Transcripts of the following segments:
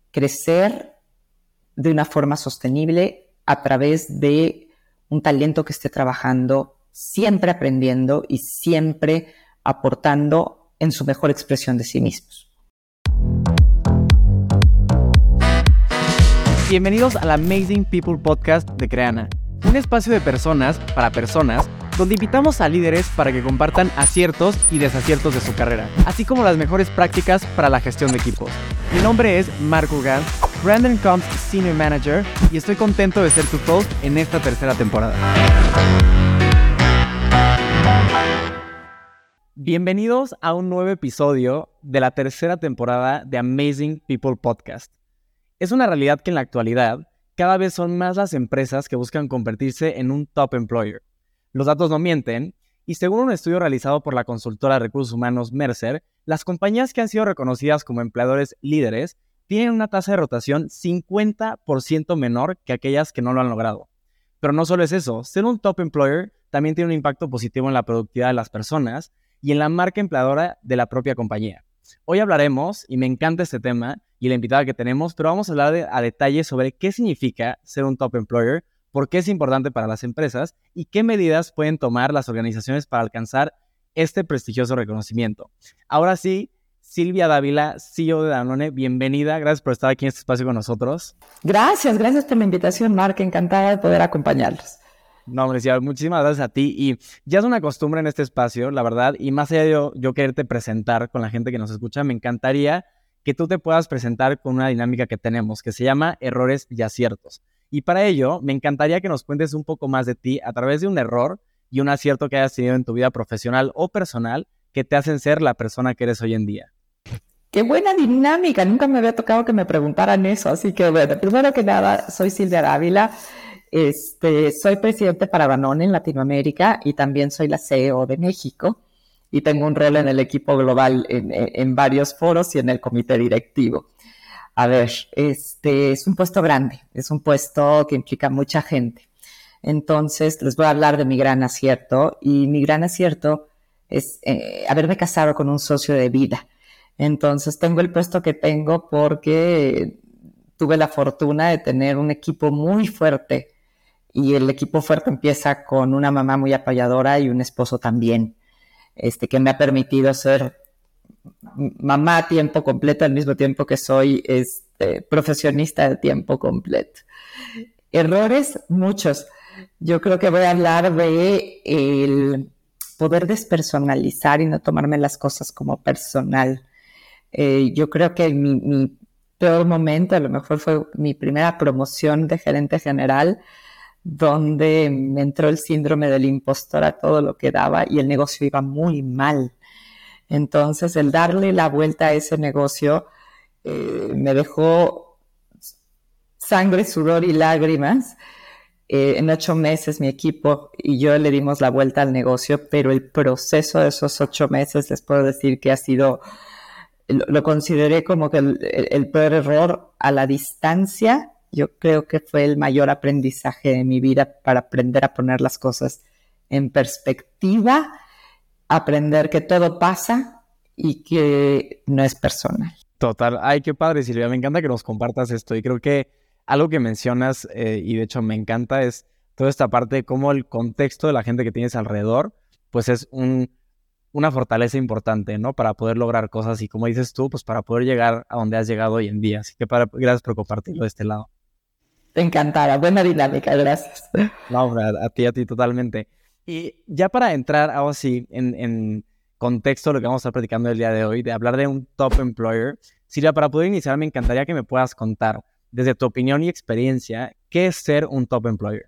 crecer de una forma sostenible a través de un talento que esté trabajando, siempre aprendiendo y siempre aportando en su mejor expresión de sí mismos. Bienvenidos al Amazing People Podcast de Creana, un espacio de personas para personas donde invitamos a líderes para que compartan aciertos y desaciertos de su carrera, así como las mejores prácticas para la gestión de equipos. Mi nombre es Marco Gans, Brandon Comps Senior Manager, y estoy contento de ser tu host en esta tercera temporada. Bienvenidos a un nuevo episodio de la tercera temporada de Amazing People Podcast. Es una realidad que en la actualidad cada vez son más las empresas que buscan convertirse en un top employer. Los datos no mienten, y según un estudio realizado por la consultora de recursos humanos Mercer, las compañías que han sido reconocidas como empleadores líderes tienen una tasa de rotación 50% menor que aquellas que no lo han logrado. Pero no solo es eso, ser un top employer también tiene un impacto positivo en la productividad de las personas y en la marca empleadora de la propia compañía. Hoy hablaremos, y me encanta este tema y la invitada que tenemos, pero vamos a hablar a detalle sobre qué significa ser un top employer, por qué es importante para las empresas y qué medidas pueden tomar las organizaciones para alcanzar este prestigioso reconocimiento. Ahora sí, Silvia Dávila, CEO de Danone, bienvenida. Gracias por estar aquí en este espacio con nosotros. Gracias por la invitación, Marc. Encantada de poder acompañarlos. No, hombre, sí, muchísimas gracias a ti. Y ya es una costumbre en este espacio, la verdad, y más allá de yo quererte presentar con la gente que nos escucha, me encantaría que tú te puedas presentar con una dinámica que tenemos, que se llama errores y aciertos. Y para ello, me encantaría que nos cuentes un poco más de ti a través de un error y un acierto que hayas tenido en tu vida profesional o personal que te hacen ser la persona que eres hoy en día. ¡Qué buena dinámica! Nunca me había tocado que me preguntaran eso, así que bueno, primero que nada, soy Silvia Dávila, soy presidente para Danone en Latinoamérica y también soy la CEO de México y tengo un rol en el equipo global en varios foros y en el comité directivo. A ver, es un puesto grande, es un puesto que implica mucha gente. Entonces, les voy a hablar de mi gran acierto, y mi gran acierto es haberme casado con un socio de vida. Entonces, tengo el puesto que tengo porque tuve la fortuna de tener un equipo muy fuerte, y el equipo fuerte empieza con una mamá muy apoyadora y un esposo también, que me ha permitido ser mamá a tiempo completo al mismo tiempo que soy profesionista de tiempo completo. Errores, muchos. Yo creo que voy a hablar de el poder despersonalizar y no tomarme las cosas como personal. Yo creo que mi peor momento a lo mejor fue mi primera promoción de gerente general, donde me entró el síndrome del impostor a todo lo que daba y el negocio iba muy mal. Entonces, el darle la vuelta a ese negocio me dejó sangre, sudor y lágrimas. En 8 meses mi equipo y yo le dimos la vuelta al negocio, pero el proceso de esos 8 meses les puedo decir que ha sido, lo consideré como que el peor error a la distancia. Yo creo que fue el mayor aprendizaje de mi vida para aprender a poner las cosas en perspectiva, aprender que todo pasa y que no es personal. Total. Ay, qué padre, Silvia. Me encanta que nos compartas esto. Y creo que algo que mencionas, y de hecho me encanta, es toda esta parte de cómo el contexto de la gente que tienes alrededor, pues es una fortaleza importante, ¿no? Para poder lograr cosas y, como dices tú, pues para poder llegar a donde has llegado hoy en día. Así que gracias por compartirlo de este lado. Te encantará. Buena dinámica. Gracias. No, a ti totalmente. Y ya para entrar ahora sí en contexto de lo que vamos a estar platicando el día de hoy, de hablar de un top employer, Silvia, para poder iniciar me encantaría que me puedas contar, desde tu opinión y experiencia, ¿qué es ser un top employer?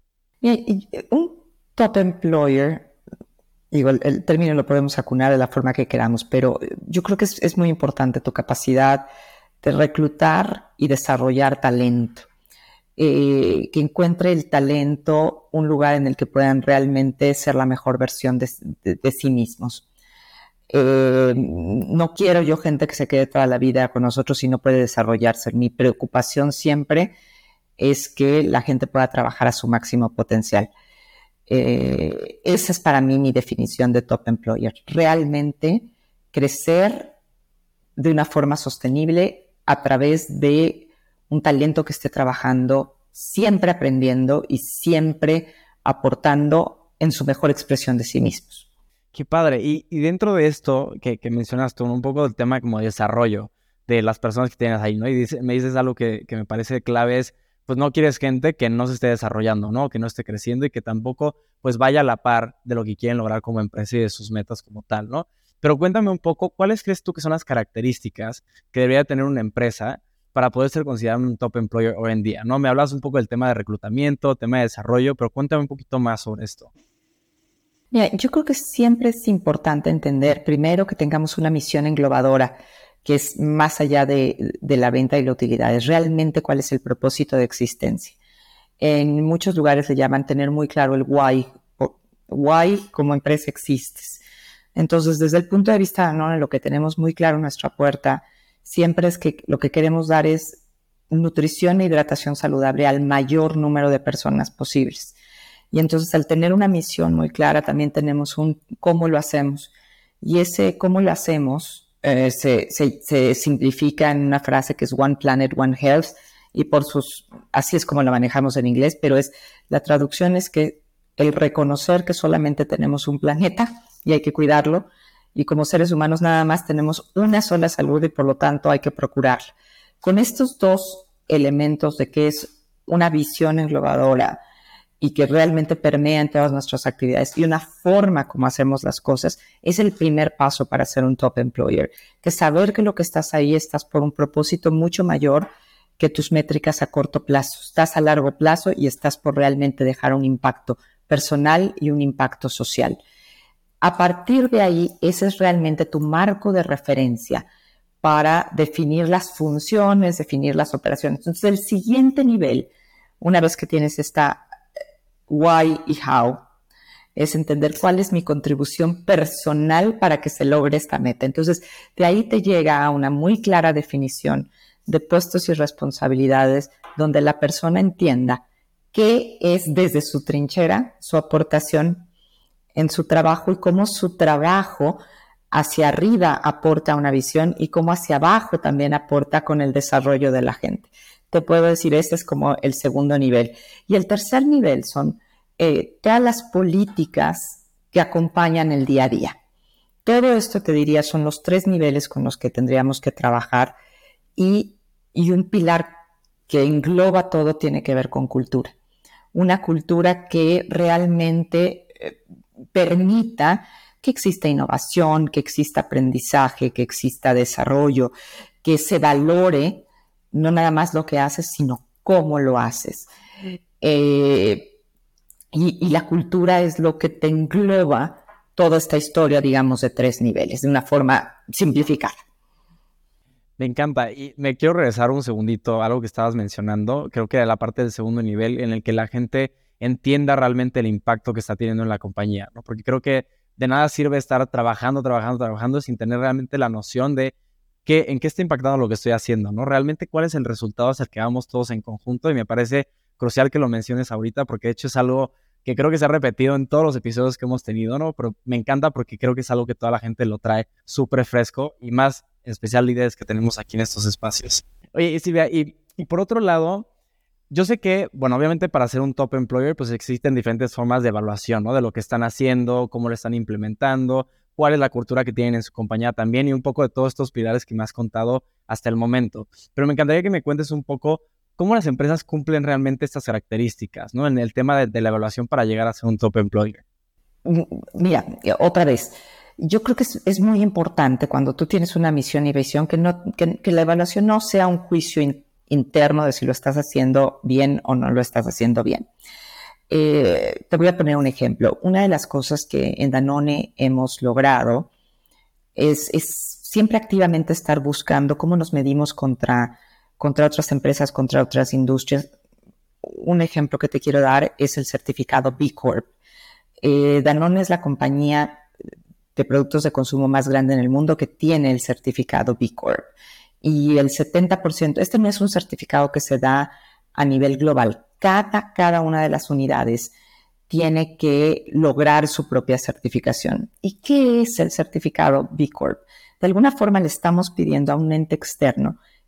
Un top employer, digo, el término lo podemos acuñar de la forma que queramos, pero yo creo que es muy importante tu capacidad de reclutar y desarrollar talento. Que encuentre el talento un lugar en el que puedan realmente ser la mejor versión de sí mismos. No quiero yo gente que se quede toda la vida con nosotros y no puede desarrollarse. Mi preocupación siempre es que la gente pueda trabajar a su máximo potencial. Esa es para mí mi definición de top employer. Realmente crecer de una forma sostenible a través de un talento que esté trabajando, siempre aprendiendo y siempre aportando en su mejor expresión de sí mismos. Qué padre. Y dentro de esto que mencionaste, un poco del tema como de desarrollo de las personas que tienes ahí, ¿no? Y me dices algo que me parece clave es, pues no quieres gente que no se esté desarrollando, ¿no? Que no esté creciendo y que tampoco pues vaya a la par de lo que quieren lograr como empresa y de sus metas como tal, ¿no? Pero cuéntame un poco, ¿cuáles crees tú que son las características que debería tener una empresa para poder ser considerada un top employer hoy en día, ¿no? Me hablas un poco del tema de reclutamiento, tema de desarrollo, pero cuéntame un poquito más sobre esto. Mira, yo creo que siempre es importante entender, primero, que tengamos una misión englobadora, que es más allá de la venta y la utilidad, es realmente cuál es el propósito de existencia. En muchos lugares le llaman tener muy claro el why, como empresa existes. Entonces, desde el punto de vista de Danone, lo que tenemos muy claro en nuestra puerta siempre es que lo que queremos dar es nutrición e hidratación saludable al mayor número de personas posibles. Y entonces, al tener una misión muy clara, también tenemos un cómo lo hacemos. Y ese cómo lo hacemos se simplifica en una frase que es One Planet, One Health, y así es como lo manejamos en inglés, pero la traducción es que el reconocer que solamente tenemos un planeta y hay que cuidarlo, y como seres humanos nada más tenemos una sola salud y por lo tanto hay que procurarla. Con estos dos elementos de que es una visión englobadora y que realmente permea en todas nuestras actividades y una forma como hacemos las cosas, es el primer paso para ser un top employer, que saber que lo que estás ahí estás por un propósito mucho mayor que tus métricas a corto plazo. Estás a largo plazo y estás por realmente dejar un impacto personal y un impacto social. A partir de ahí, ese es realmente tu marco de referencia para definir las funciones, definir las operaciones. Entonces, el siguiente nivel, una vez que tienes esta why y how, es entender cuál es mi contribución personal para que se logre esta meta. Entonces, de ahí te llega a una muy clara definición de puestos y responsabilidades donde la persona entienda qué es desde su trinchera su aportación en su trabajo y cómo su trabajo hacia arriba aporta una visión y cómo hacia abajo también aporta con el desarrollo de la gente. Te puedo decir, ese es como el segundo nivel. Y el tercer nivel son todas las políticas que acompañan el día a día. Todo esto, te diría, son los 3 niveles con los que tendríamos que trabajar y un pilar que engloba todo tiene que ver con cultura. Una cultura que realmente permita que exista innovación, que exista aprendizaje, que exista desarrollo, que se valore no nada más lo que haces, sino cómo lo haces. Y la cultura es lo que te engloba toda esta historia, digamos, de 3 niveles, de una forma simplificada. Me encanta. Y me quiero regresar un segundito a algo que estabas mencionando. Creo que era la parte del segundo nivel en el que la gente entienda realmente el impacto que está teniendo en la compañía, ¿no? Porque creo que de nada sirve estar trabajando sin tener realmente la noción de en qué está impactando lo que estoy haciendo, ¿no? Realmente cuál es el resultado hacia el que vamos todos en conjunto, y me parece crucial que lo menciones ahorita porque de hecho es algo que creo que se ha repetido en todos los episodios que hemos tenido, ¿no? Pero me encanta porque creo que es algo que toda la gente lo trae súper fresco y más en especial líderes que tenemos aquí en estos espacios. Oye, Silvia, y por otro lado, yo sé que, bueno, obviamente para ser un top employer, pues existen diferentes formas de evaluación, ¿no? De lo que están haciendo, cómo lo están implementando, cuál es la cultura que tienen en su compañía también y un poco de todos estos pilares que me has contado hasta el momento. Pero me encantaría que me cuentes un poco cómo las empresas cumplen realmente estas características, ¿no? En el tema de la evaluación para llegar a ser un top employer. Mira, otra vez, yo creo que es muy importante cuando tú tienes una misión y visión que la evaluación no sea un juicio interno de si lo estás haciendo bien o no lo estás haciendo bien. Te voy a poner un ejemplo. Una de las cosas que en Danone hemos logrado es siempre activamente estar buscando cómo nos medimos contra otras empresas, contra otras industrias. Un ejemplo que te quiero dar es el certificado B Corp. Danone es la compañía de productos de consumo más grande en el mundo que tiene el certificado B Corp. Y el 70%, este no es un certificado que se da a nivel global. Cada una de las unidades tiene que lograr su propia certificación. ¿Y qué es el certificado B Corp? De alguna forma le estamos pidiendo a un ente externo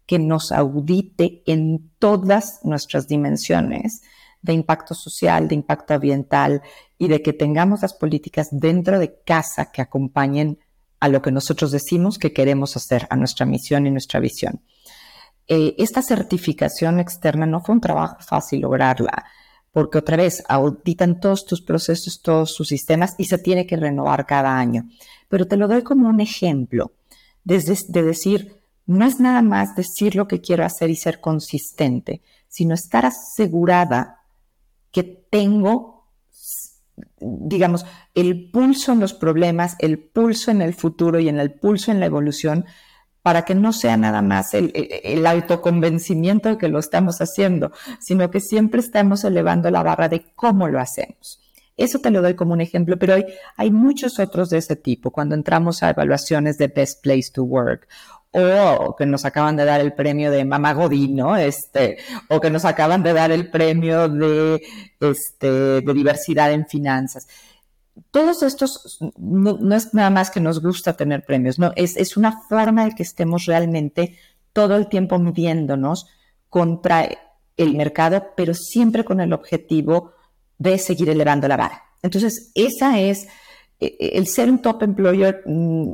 que nos audite en todas nuestras dimensiones de impacto social, de impacto ambiental y de que tengamos las políticas dentro de casa que acompañen a lo que nosotros decimos que queremos hacer, a nuestra misión y nuestra visión. Esta certificación externa no fue un trabajo fácil lograrla, porque otra vez auditan todos tus procesos, todos tus sistemas y se tiene que renovar cada año. Pero te lo doy como un ejemplo de decir, no es nada más decir lo que quiero hacer y ser consistente, sino estar asegurada que tengo, digamos, el pulso en los problemas, el pulso en el futuro y en el pulso en la evolución, para que no sea nada más el autoconvencimiento de que lo estamos haciendo, sino que siempre estamos elevando la barra de cómo lo hacemos. Eso te lo doy como un ejemplo, pero hay muchos otros de ese tipo. Cuando entramos a evaluaciones de Best Place to Work, o que nos acaban de dar el premio de Mamá Godín, ¿no? O que nos acaban de dar el premio de diversidad en finanzas. Todos estos no es nada más que nos gusta tener premios, no, es una forma de que estemos realmente todo el tiempo midiéndonos contra el mercado, pero siempre con el objetivo de seguir elevando la vara. Entonces, esa es, el ser un top employer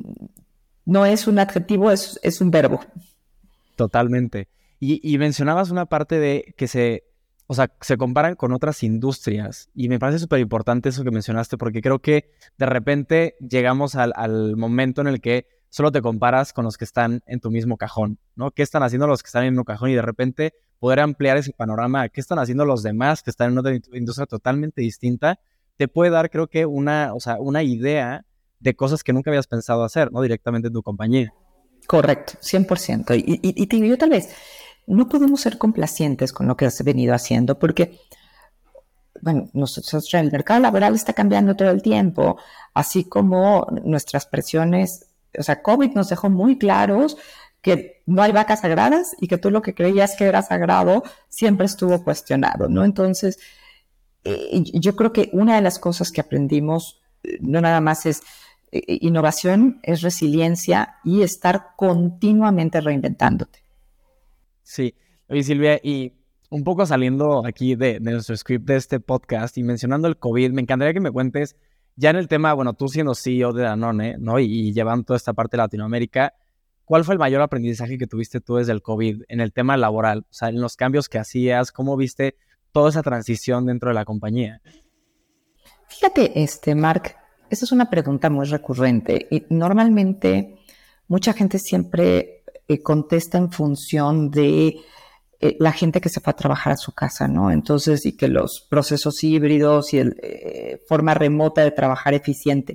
no es un adjetivo, es un verbo. Totalmente. Y mencionabas una parte de que se comparan con otras industrias y me parece súper importante eso que mencionaste porque creo que de repente llegamos al momento en el que solo te comparas con los que están en tu mismo cajón, ¿no? ¿Qué están haciendo los que están en el mismo cajón? Y de repente poder ampliar ese panorama, ¿qué están haciendo los demás que están en otra industria totalmente distinta? Te puede dar, creo que, una idea de cosas que nunca habías pensado hacer, ¿no? Directamente en tu compañía. Correcto, 100%. Y te digo, yo tal vez no podemos ser complacientes con lo que has venido haciendo porque, bueno, nosotros, el mercado laboral está cambiando todo el tiempo, así como nuestras presiones, o sea, COVID nos dejó muy claros que no hay vacas sagradas y que tú lo que creías que era sagrado siempre estuvo cuestionado, ¿no? Entonces, yo creo que una de las cosas que aprendimos, no nada más es innovación, es resiliencia y estar continuamente reinventándote. Sí, oye Silvia, y un poco saliendo aquí de nuestro script de este podcast y mencionando el COVID, me encantaría que me cuentes ya en el tema, bueno, tú siendo CEO de Danone, ¿no? Y llevando toda esta parte de Latinoamérica, ¿cuál fue el mayor aprendizaje que tuviste tú desde el COVID en el tema laboral? O sea, en los cambios que hacías, ¿cómo viste toda esa transición dentro de la compañía? Fíjate, Mark, esa es una pregunta muy recurrente y normalmente mucha gente siempre contesta en función de la gente que se fue a trabajar a su casa, ¿no? Entonces, y que los procesos híbridos y forma remota de trabajar eficiente.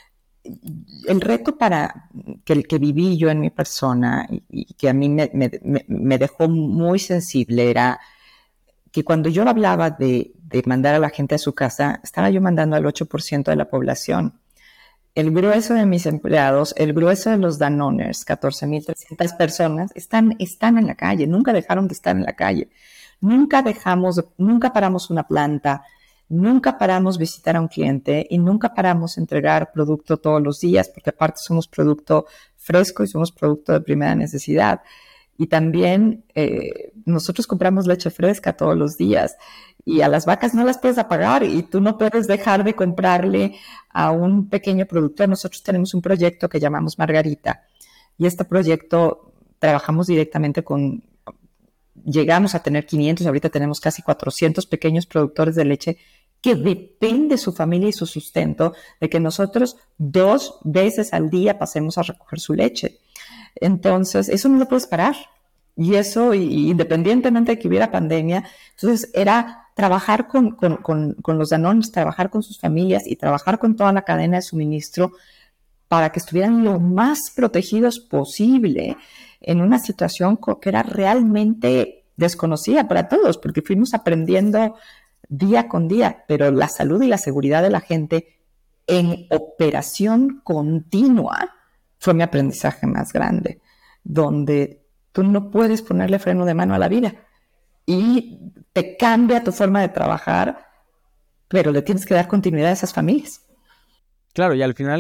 El reto para que viví yo en mi persona y que a mí me dejó muy sensible era que cuando yo hablaba de mandar a la gente a su casa, estaba yo mandando al 8% de la población. El grueso de mis empleados, el grueso de los Danoners, 14,300 personas, están en la calle, nunca dejaron de estar en la calle. Nunca paramos una planta, nunca paramos visitar a un cliente y nunca paramos entregar producto todos los días, porque aparte somos producto fresco y somos producto de primera necesidad. Y también nosotros compramos leche fresca todos los días y a las vacas no las puedes apagar y tú no puedes dejar de comprarle a un pequeño productor. Nosotros tenemos un proyecto que llamamos Margarita y este proyecto trabajamos directamente llegamos a tener 500, ahorita tenemos casi 400 pequeños productores de leche que depende su familia y su sustento de que nosotros 2 veces al día pasemos a recoger su leche. Entonces, eso no lo puedes parar. Y eso, independientemente de que hubiera pandemia, entonces era trabajar con los Danones, trabajar con sus familias y trabajar con toda la cadena de suministro para que estuvieran lo más protegidos posible en una situación que era realmente desconocida para todos, porque fuimos aprendiendo día con día, pero la salud y la seguridad de la gente en operación continua fue mi aprendizaje más grande, donde tú no puedes ponerle freno de mano a la vida y te cambia tu forma de trabajar, pero le tienes que dar continuidad a esas familias. Claro, y al final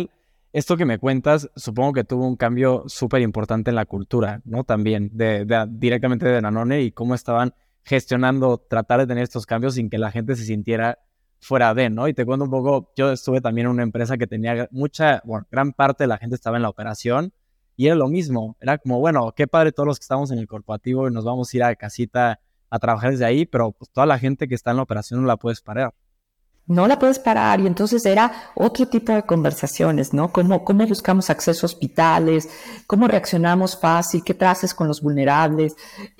esto que me cuentas, supongo que tuvo un cambio súper importante en la cultura, ¿no? También, directamente de Danone y cómo estaban gestionando tratar de tener estos cambios sin que la gente se sintiera fuera de, ¿no? Y te cuento un poco, yo estuve también en una empresa que tenía gran parte de la gente estaba en la operación y era lo mismo, era como, bueno, qué padre todos los que estamos en el corporativo y nos vamos a ir a casita a trabajar desde ahí, pero pues toda la gente que está en la operación no la puedes parar. No la puedes parar y entonces era otro tipo de conversaciones, ¿no? ¿Cómo buscamos acceso a hospitales? ¿Cómo reaccionamos fácil? ¿Qué traces con los vulnerables?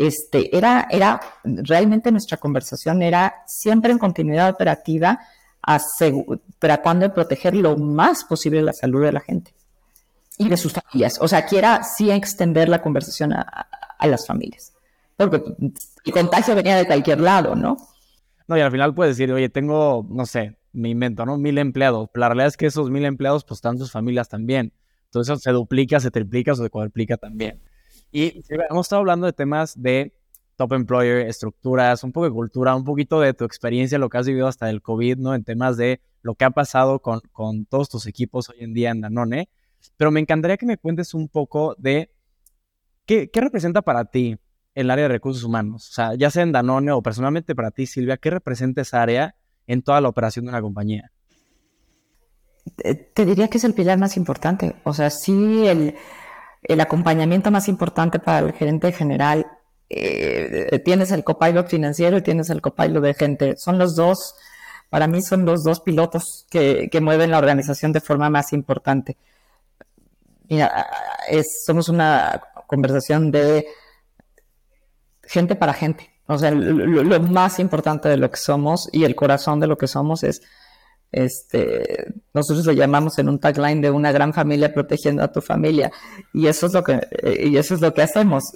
Realmente nuestra conversación era siempre en continuidad operativa, tratando de proteger lo más posible la salud de la gente y de sus familias. O sea, quiera sí extender la conversación a las familias, porque el contagio venía de cualquier lado, ¿no? No, y al final puedes decir, oye, tengo, no sé, me invento, ¿no? 1,000 empleados. Pero la realidad es que esos 1,000 empleados, pues están sus familias también. Entonces eso se duplica, se triplica o se cuadruplica también. Y hemos estado hablando de temas de top employer, estructuras, un poco de cultura, un poquito de tu experiencia, lo que has vivido hasta el COVID, ¿no? En temas de lo que ha pasado con todos tus equipos hoy en día en Danone. Pero me encantaría que me cuentes un poco de qué representa para ti el área de recursos humanos. O sea, ya sea en Danone o personalmente para ti, Silvia, ¿qué representa esa área en toda la operación de una compañía? Te diría que es el pilar más importante. O sea, sí, el acompañamiento más importante para el gerente general. Tienes el copilot financiero y tienes el copilot de gente. Son los dos, para mí son los dos pilotos que mueven la organización de forma más importante. Mira, somos una conversación de gente para gente. O sea, lo más importante de lo que somos y el corazón de lo que somos es, nosotros lo llamamos en un tagline de una gran familia protegiendo a tu familia. Y eso es lo que hacemos.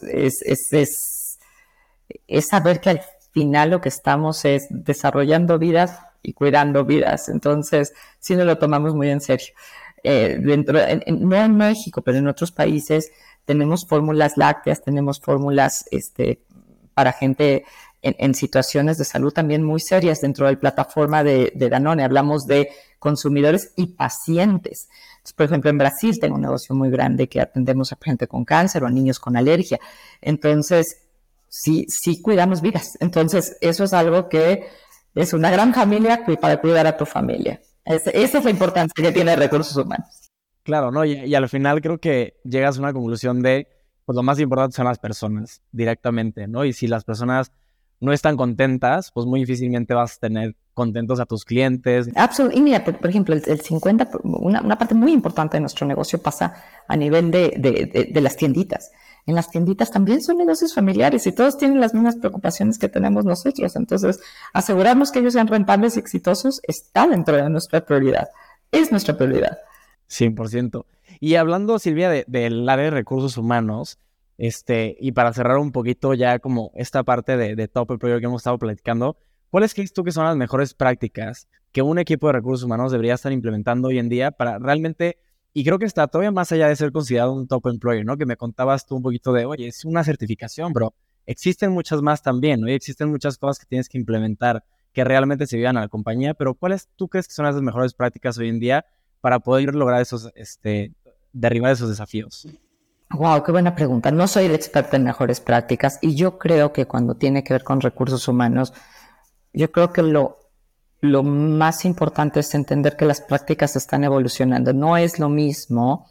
Es saber que al final lo que estamos es desarrollando vidas y cuidando vidas. Entonces, sí nos lo tomamos muy en serio. No en México, pero en otros países tenemos fórmulas lácteas, tenemos fórmulas para gente en situaciones de salud también muy serias dentro de la plataforma de Danone. Hablamos de consumidores y pacientes. Entonces, por ejemplo, en Brasil tengo un negocio muy grande que atendemos a gente con cáncer o a niños con alergia. Entonces, sí cuidamos vidas. Entonces, eso es algo que es una gran familia para cuidar a tu familia. Esa es la importancia que tiene recursos humanos. Claro, ¿no? Y al final creo que llegas a una conclusión de, pues lo más importante son las personas directamente, ¿no? Y si las personas no están contentas, pues muy difícilmente vas a tener contentos a tus clientes. Absolutamente. Y mira, por ejemplo, el 50, una parte muy importante de nuestro negocio pasa a nivel de las tienditas. En las tienditas también son negocios familiares y todos tienen las mismas preocupaciones que tenemos nosotros. Entonces, asegurarnos que ellos sean rentables y exitosos está dentro de nuestra prioridad. Es nuestra prioridad. 100%. Y hablando, Silvia, del área de recursos humanos, y para cerrar un poquito ya como esta parte de Top Employer que hemos estado platicando, ¿cuáles crees tú que son las mejores prácticas que un equipo de recursos humanos debería estar implementando hoy en día para realmente, y creo que está todavía más allá de ser considerado un Top Employer, ¿no? Que me contabas tú un poquito de, oye, es una certificación, bro. Existen muchas más también, ¿no? Y existen muchas cosas que tienes que implementar que realmente se vivan a la compañía, pero ¿cuáles tú crees que son las mejores prácticas hoy en día para poder lograr derribar esos desafíos? Wow, qué buena pregunta. No soy el experto en mejores prácticas y yo creo que cuando tiene que ver con recursos humanos, yo creo que lo más importante es entender que las prácticas están evolucionando. No es lo mismo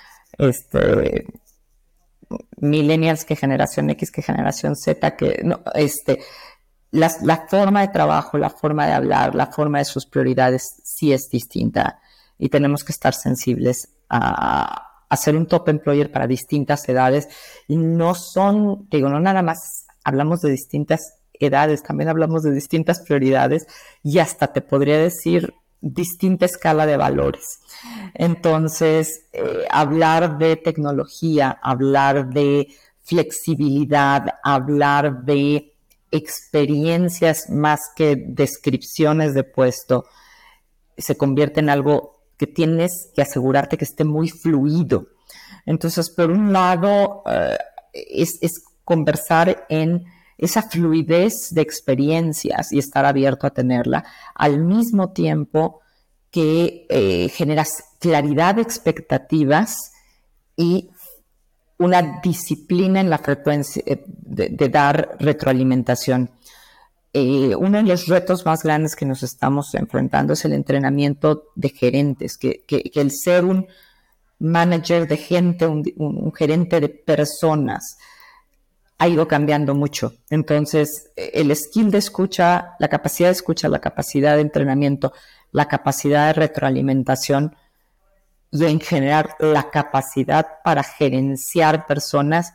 millennials que generación X que generación Z, que no, la forma de trabajo, la forma de hablar, la forma de sus prioridades sí es distinta y tenemos que estar sensibles a ser un top employer para distintas edades y no nada más hablamos de distintas edades, también hablamos de distintas prioridades y hasta te podría decir distinta escala de valores. Entonces, hablar de tecnología, hablar de flexibilidad, hablar de experiencias más que descripciones de puesto, se convierte en algo que tienes que asegurarte que esté muy fluido. Entonces, por un lado, es conversar en esa fluidez de experiencias y estar abierto a tenerla, al mismo tiempo que generas claridad de expectativas y una disciplina en la frecuencia de dar retroalimentación. Uno de los retos más grandes que nos estamos enfrentando es el entrenamiento de gerentes, que el ser un manager de gente, un gerente de personas, ha ido cambiando mucho. Entonces, el skill de escucha, la capacidad de entrenamiento, la capacidad de retroalimentación y en general la capacidad para gerenciar personas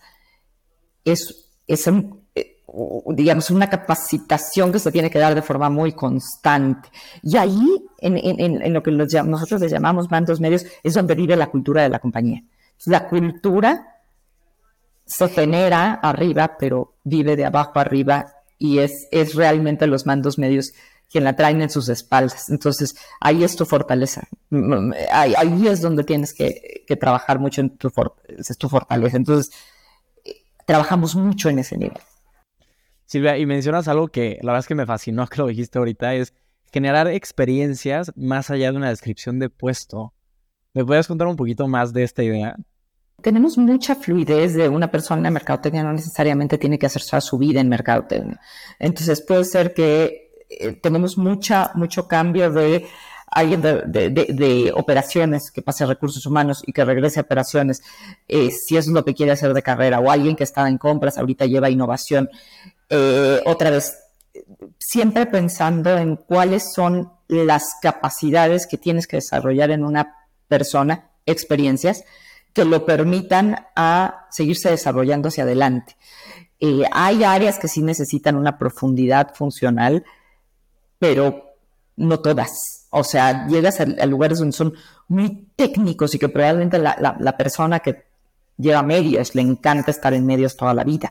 es digamos, una capacitación que se tiene que dar de forma muy constante. Y ahí, en lo que nosotros les llamamos mandos medios, es donde vive la cultura de la compañía. La cultura se genera arriba, pero vive de abajo arriba, y es realmente los mandos medios quien la traen en sus espaldas. Entonces, ahí es tu fortaleza. Ahí es donde tienes que trabajar mucho es tu fortaleza. Entonces, trabajamos mucho en ese nivel. Silvia, y mencionas algo que la verdad es que me fascinó que lo dijiste ahorita, es generar experiencias más allá de una descripción de puesto. ¿Me puedes contar un poquito más de esta idea? Tenemos mucha fluidez de una persona en mercadotecnia, no necesariamente tiene que hacer toda su vida en mercadotecnia. Entonces puede ser que tenemos mucho cambio de alguien de operaciones que pase a recursos humanos y que regrese a operaciones, si eso es lo que quiere hacer de carrera, o alguien que estaba en compras, ahorita lleva innovación. Otra vez, siempre pensando en cuáles son las capacidades que tienes que desarrollar en una persona, experiencias que lo permitan a seguirse desarrollando hacia adelante. Hay áreas que sí necesitan una profundidad funcional, pero no todas. O sea, llegas a lugares donde son muy técnicos y que probablemente la persona que lleva medios le encanta estar en medios toda la vida.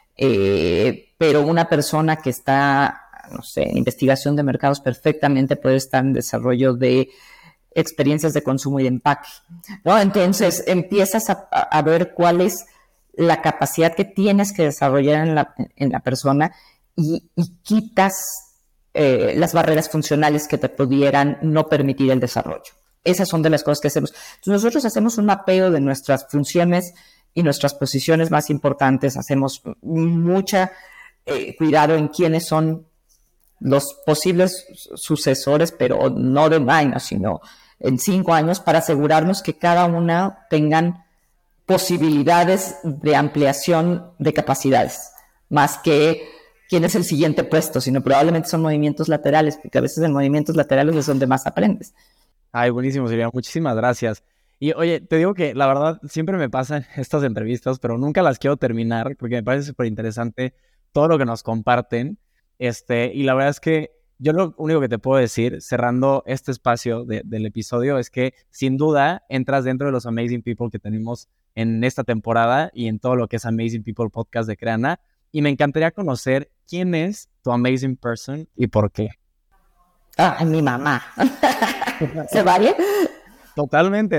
Pero una persona que está, no sé, en investigación de mercados perfectamente puede estar en desarrollo de experiencias de consumo y de empaque, ¿no? Entonces empiezas a ver cuál es la capacidad que tienes que desarrollar en la persona y quitas las barreras funcionales que te pudieran no permitir el desarrollo. Esas son de las cosas que hacemos. Entonces nosotros hacemos un mapeo de nuestras funciones y nuestras posiciones más importantes. Hacemos mucha cuidado en quiénes son los posibles sucesores, pero no de un año, sino en 5 años, para asegurarnos que cada una tengan posibilidades de ampliación de capacidades, más que quién es el siguiente puesto, sino probablemente son movimientos laterales, porque a veces en movimientos laterales es donde más aprendes. Ay, buenísimo, Silvia. Muchísimas gracias. Y oye, te digo que la verdad siempre me pasan estas entrevistas, pero nunca las quiero terminar porque me parece súper interesante todo lo que nos comparten. Y la verdad es que yo lo único que te puedo decir, cerrando este espacio del episodio, es que sin duda entras dentro de los Amazing People que tenemos en esta temporada y en todo lo que es Amazing People Podcast de Creana. Y me encantaría conocer quién es tu Amazing Person y por qué. Ah, mi mamá. ¿Se vale? Totalmente.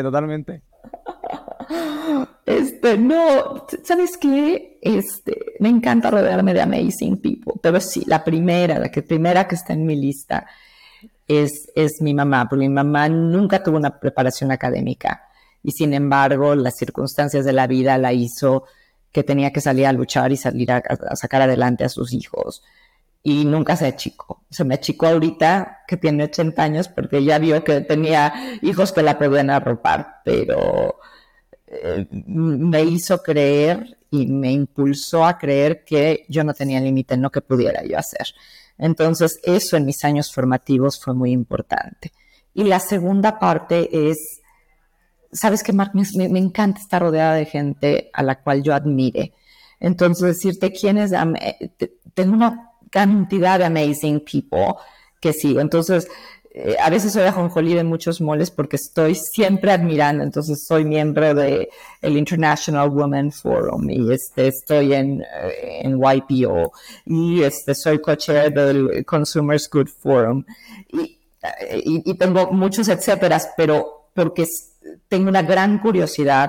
No, ¿sabes qué? Me encanta rodearme de amazing people, pero sí, la primera que está en mi lista es mi mamá, porque mi mamá nunca tuvo una preparación académica y sin embargo las circunstancias de la vida la hizo que tenía que salir a luchar y salir a sacar adelante a sus hijos. Y nunca se achicó. Se me achicó ahorita que tiene 80 años porque ya vio que tenía hijos que la podían arropar, pero me hizo creer y me impulsó a creer que yo no tenía límite en lo que pudiera yo hacer. Entonces eso en mis años formativos fue muy importante. Y la segunda parte es, ¿sabes qué, Mark? Me encanta estar rodeada de gente a la cual yo admire. Entonces decirte quién es, tengo una cantidad de amazing people que sigo. Entonces, a veces soy ajonjolí de muchos moles porque estoy siempre admirando. Entonces, soy miembro de el International Women Forum y estoy en YPO y soy co-chair del Consumers Good Forum y tengo muchos etcéteras, pero porque tengo una gran curiosidad.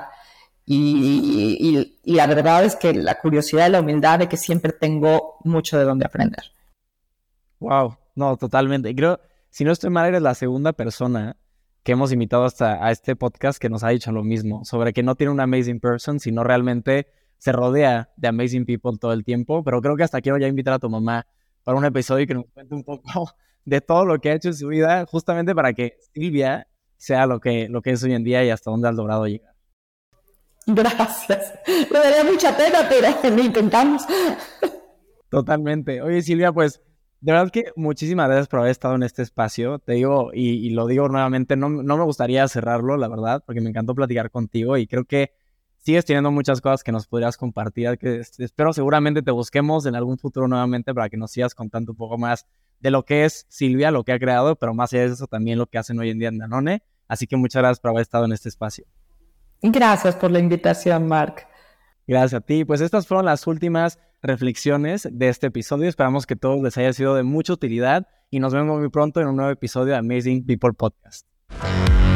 Y la verdad es que la curiosidad y la humildad de que siempre tengo mucho de dónde aprender. Wow, no, totalmente. Creo, si no estoy mal, eres la segunda persona que hemos invitado hasta a este podcast que nos ha dicho lo mismo, sobre que no tiene un amazing person, sino realmente se rodea de amazing people todo el tiempo. Pero creo que hasta quiero ya invitar a tu mamá para un episodio y que nos cuente un poco de todo lo que ha hecho en su vida, justamente para que Silvia sea lo que es hoy en día y hasta dónde has logrado llegar. Gracias. Me daría mucha pena, pero lo intentamos. Totalmente. Oye, Silvia, pues de verdad que muchísimas gracias por haber estado en este espacio. Te digo, y lo digo nuevamente, no me gustaría cerrarlo, la verdad, porque me encantó platicar contigo y creo que sigues teniendo muchas cosas que nos podrías compartir, que espero seguramente te busquemos en algún futuro nuevamente para que nos sigas contando un poco más de lo que es Silvia, lo que ha creado, pero más allá de eso también lo que hacen hoy en día en Danone. Así que muchas gracias por haber estado en este espacio. Gracias por la invitación, Marc. Gracias a ti. Pues estas fueron las últimas reflexiones de este episodio. Esperamos que todos les haya sido de mucha utilidad y nos vemos muy pronto en un nuevo episodio de Amazing People Podcast.